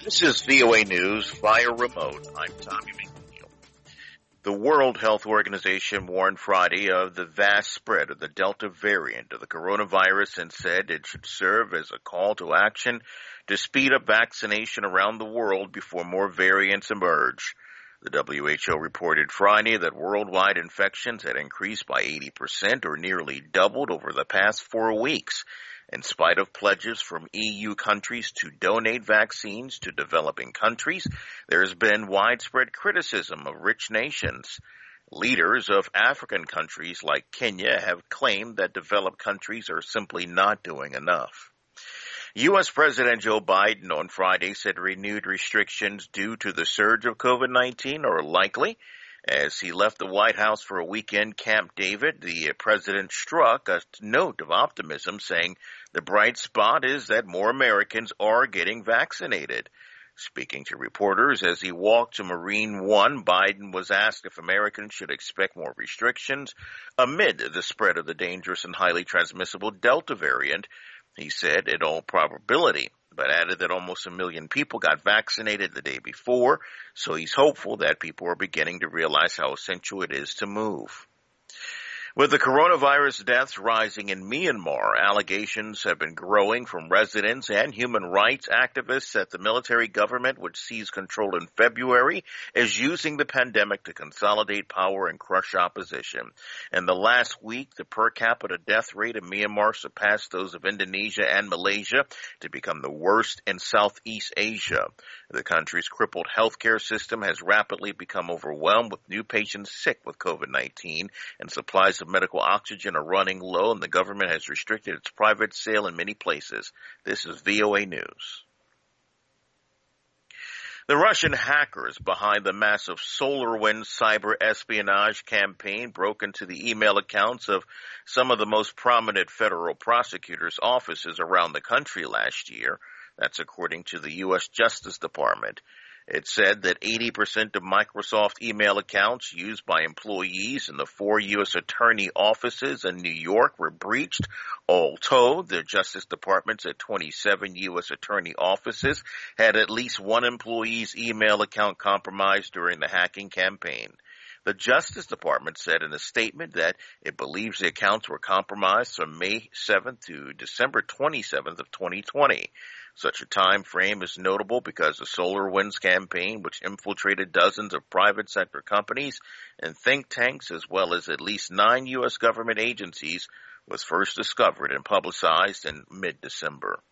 This is VOA News via remote. I'm Tommy McNeil. The World Health Organization warned Friday of the vast spread of the Delta variant of the coronavirus and said it should serve as a call to action to speed up vaccination around the world before more variants emerge. The WHO reported Friday that worldwide infections had increased by 80% or nearly doubled over the past 4 weeks. In spite of pledges from EU countries to donate vaccines to developing countries, there has been widespread criticism of rich nations. Leaders of African countries like Kenya have claimed that developed countries are simply not doing enough. U.S. President Joe Biden on Friday said renewed restrictions due to the surge of COVID-19 are likely. As he left the White House for a weekend Camp David, the president struck a note of optimism, saying the bright spot is that more Americans are getting vaccinated. Speaking to reporters as he walked to Marine One, Biden was asked if Americans should expect more restrictions amid the spread of the dangerous and highly transmissible Delta variant. He said, in all probability, but added that almost 1 million people got vaccinated the day before, so he's hopeful that people are beginning to realize how essential it is to move. With the coronavirus deaths rising in Myanmar, allegations have been growing from residents and human rights activists that the military government, which seized control in February, is using the pandemic to consolidate power and crush opposition. In the last week, the per capita death rate in Myanmar surpassed those of Indonesia and Malaysia to become the worst in Southeast Asia. The country's crippled healthcare system has rapidly become overwhelmed with new patients sick with COVID-19, and supplies of medical oxygen are running low, and the government has restricted its private sale in many places. This is VOA News. The Russian hackers behind the massive SolarWinds cyber espionage campaign broke into the email accounts of some of the most prominent federal prosecutors' offices around the country last year. That's according to the U.S. Justice Department. It said that 80% of Microsoft email accounts used by employees in the 4 U.S. attorney offices in New York were breached. All told, the Justice Department's at 27 U.S. attorney offices had at least one employee's email account compromised during the hacking campaign. The Justice Department said in a statement that it believes the accounts were compromised from May 7th to December 27th of 2020. Such a time frame is notable because the SolarWinds campaign, which infiltrated dozens of private sector companies and think tanks as well as at least 9 U.S. government agencies, was first discovered and publicized in mid-December.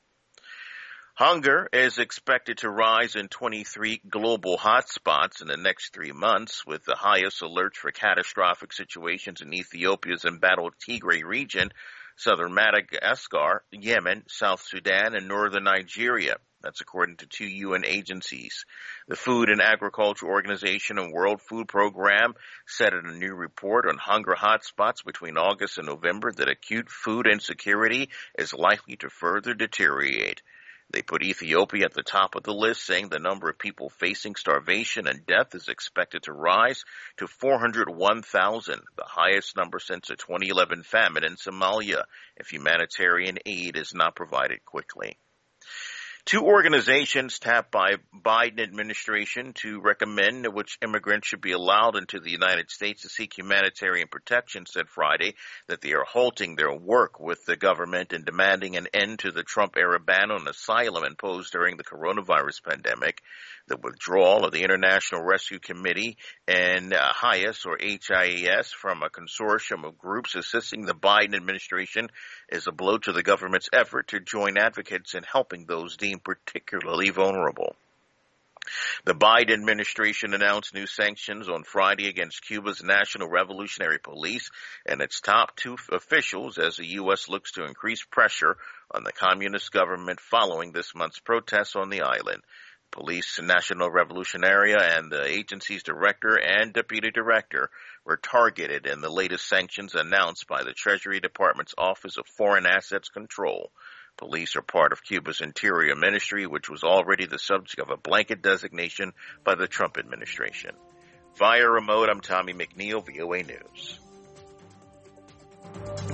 Hunger is expected to rise in 23 global hotspots in the next 3 months, with the highest alerts for catastrophic situations in Ethiopia's embattled Tigray region, southern Madagascar, Yemen, South Sudan, and northern Nigeria. That's according to 2 UN agencies. The Food and Agriculture Organization and World Food Program said in a new report on hunger hotspots between August and November that acute food insecurity is likely to further deteriorate. They put Ethiopia at the top of the list, saying the number of people facing starvation and death is expected to rise to 401,000, the highest number since the 2011 famine in Somalia, if humanitarian aid is not provided quickly. 2 organizations tapped by Biden administration to recommend which immigrants should be allowed into the United States to seek humanitarian protection said Friday that they are halting their work with the government and demanding an end to the Trump-era ban on asylum imposed during the coronavirus pandemic. The withdrawal of the International Rescue Committee and HIAS or HIAS from a consortium of groups assisting the Biden administration is a blow to the government's effort to join advocates in helping those deemed particularly vulnerable. The Biden administration announced new sanctions on Friday against Cuba's National Revolutionary Police and its top 2 officials as the U.S. looks to increase pressure on the communist government following this month's protests on the island. Police National Revolutionary and the agency's director and deputy director were targeted in the latest sanctions announced by the Treasury Department's Office of Foreign Assets Control. Police are part of Cuba's Interior Ministry, which was already the subject of a blanket designation by the Trump administration. Via remote, I'm Tommy McNeil, VOA News.